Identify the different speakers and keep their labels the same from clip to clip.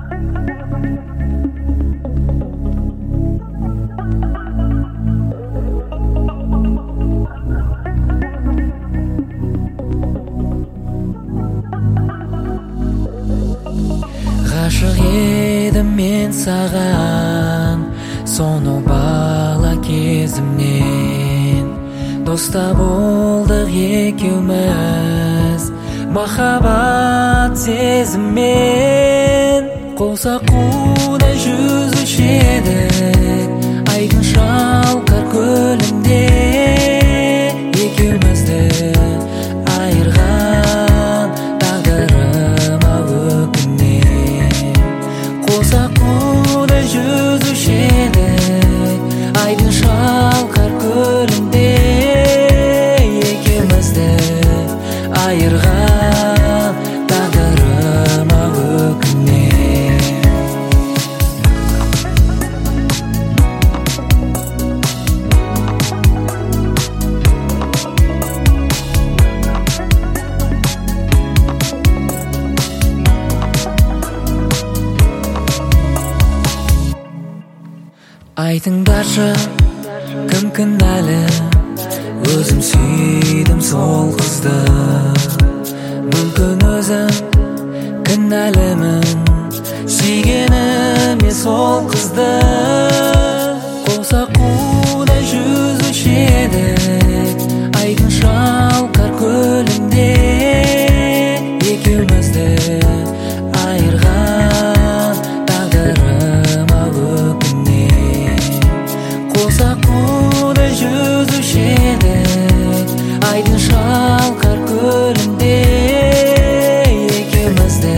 Speaker 1: Ғашық едім мен саған сонау бала кезімнен. Доста болдық екеуміз махаббат сезіммен. Қоса-қуда жүзуші едік айдын шалқар көлінде. Екеумізді айырған тағдырыма өкінем. Қоса-қуда жүзуші едік айдын шалқар көлінде. Екеумізді айырған тағдырыма өкінем. Айтыңдаршы, кім кінәлі? Өзім сүйдім сол қызды. Мүмкін өзім кінәлімін, сүйгеніме сол қызды. Қоса-қуда жүзуші едік айдын шалқар көлінде. Екеумізді айырған тағдырыма өкінем. Қоса-қуда жүзуші едік айдын шалқар көлінде. Екеумізді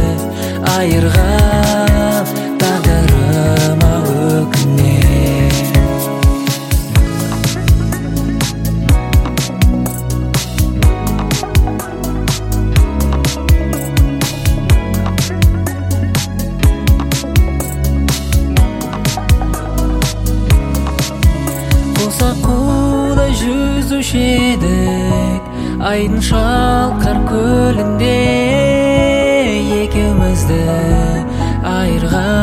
Speaker 1: айырған тағдырыма өкінем. Қоса-қуда жүзуші едік айдын шалқар көлінде. Екеумізді айырған